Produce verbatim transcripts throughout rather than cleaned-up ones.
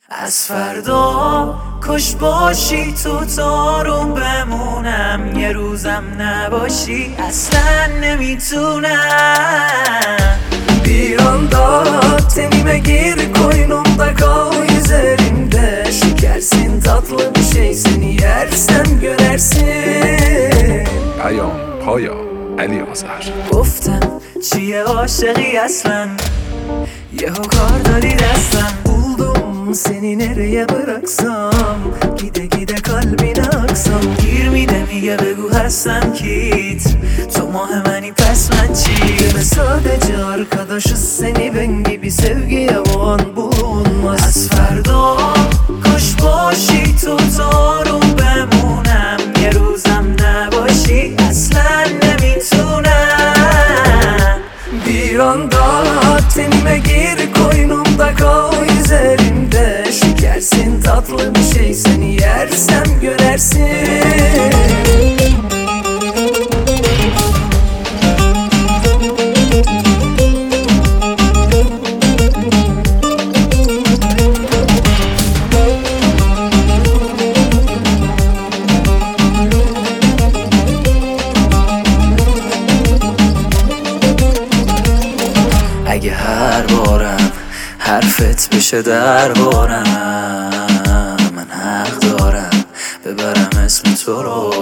از فردا کش باشی تو تارون بمونم، یه روزم نباشی اصلا nemitunam. Bir anda tenime gir, koynumda kal, üzerimde şekersin, tatlı bir şey, seni yersem gönersin. پیام پایا علی آذر. گفتم چیه عاشقی اصلا، یهو کار داری دستم. Buldum seni nereye bıraksam, gide gide kalbine aksam. گیر میده میگه بگو هستم کیت، تو ماه منی پس من چی؟ Deme sadece arkadaşız, seni ben gibi sevgiye boğan bulunmaz. از فردا کش باشی تو تارون بمونم، یه روزم نباشی اصلا nemitunam. Bir anda tenime gir, koynumda kal, üzerimde şekersin, tatlı bir şey, seni yersem gönersin. اگه هر بارم حرفت بشه در بارم، من حق دارم ببرم اسم تو رو.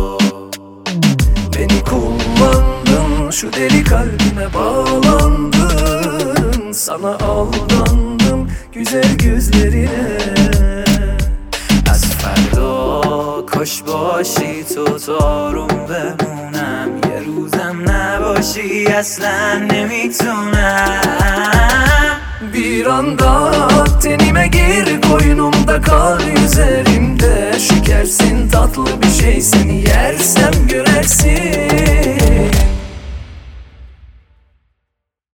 Beni kullandın, şu deli kalbime bağlandın. Sana aldandım güzel gözlerine. از فردا کش باشی تو تارون بمونم، یه روزم نباشی اصلا nemitunam. Bir anda tenime gir, koynumda kal, üzerimde şekersin, tatlı bir şey, seni yersem gönersin.